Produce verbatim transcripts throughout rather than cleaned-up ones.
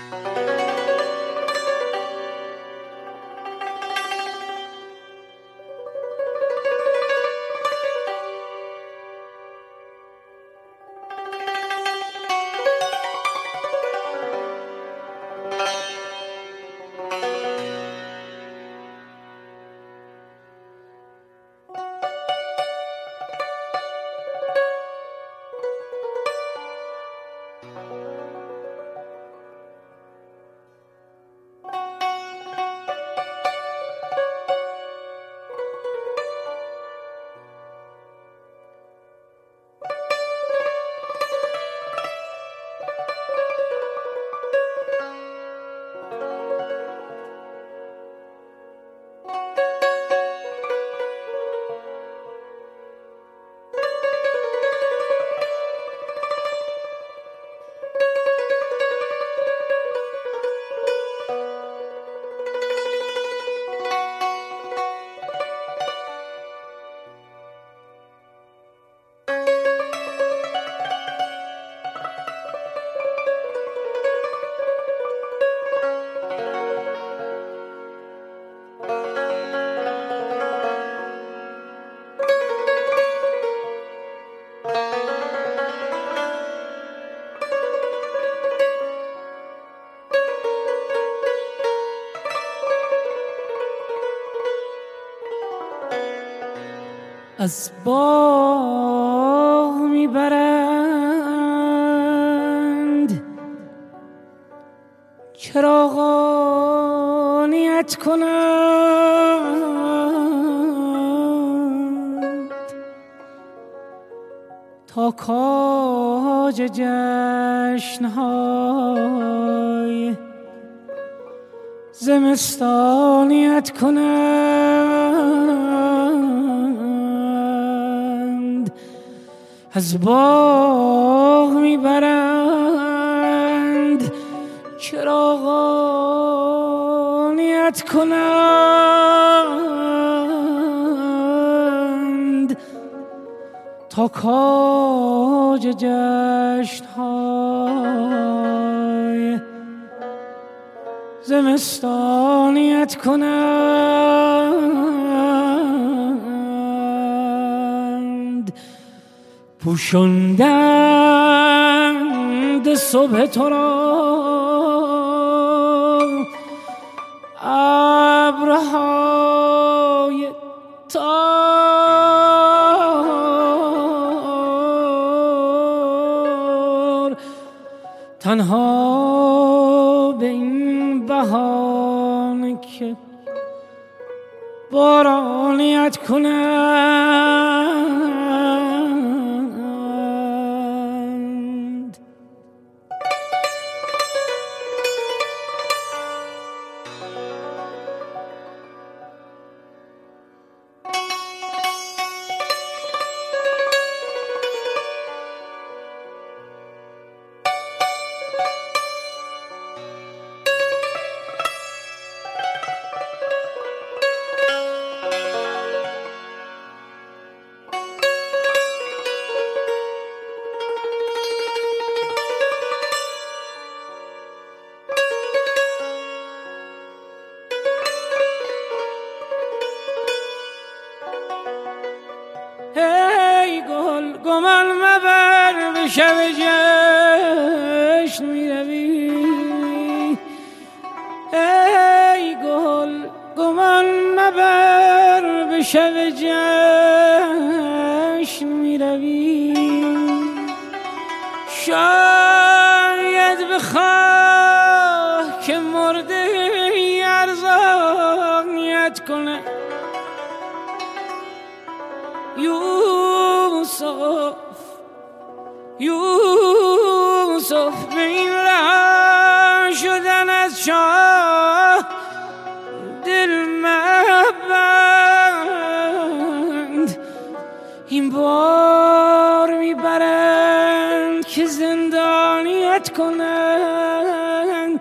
از باغ میبرند چراغانیت کنند تا کاج جشنهای زمستانیت کنند. از باغ میبرند چراغانیت کنند تا کاج جشنهای زمستانیت کنند. پوشندند صبح تو را ابرهای تار، تنها به این بهانه که بارانیت کنند. ای گل گمان مبر به شب جشن می روی، ای گل گمان مبر به شب جشن می روی. شاید بخواه که مرده ارزانیت کنه یوسف، یوسف به این راه شدن از شاه دل مبند. این بار میبرند که زندانیت کنند.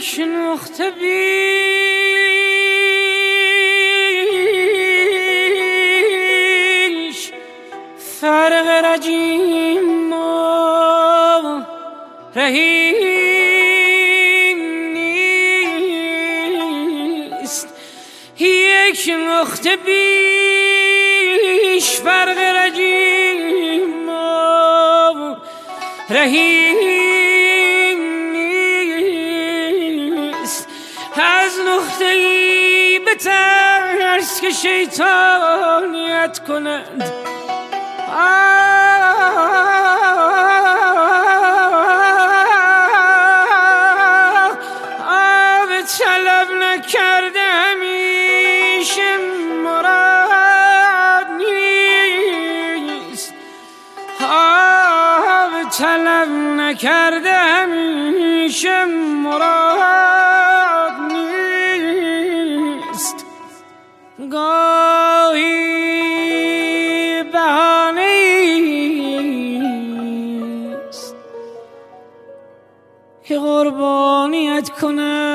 یک نقطه بیش فرق رجیم و رهین نیست. یک نقطه بیش فرق رجیم و رهین نیست. از نقطه ای به ترس که شیطانیت کند آب طلب نکرده همیشه مراد نیست. آب طلب نکرده همیشه مراد نیست. گاهی بهانه‌ایست که قربانیت کنم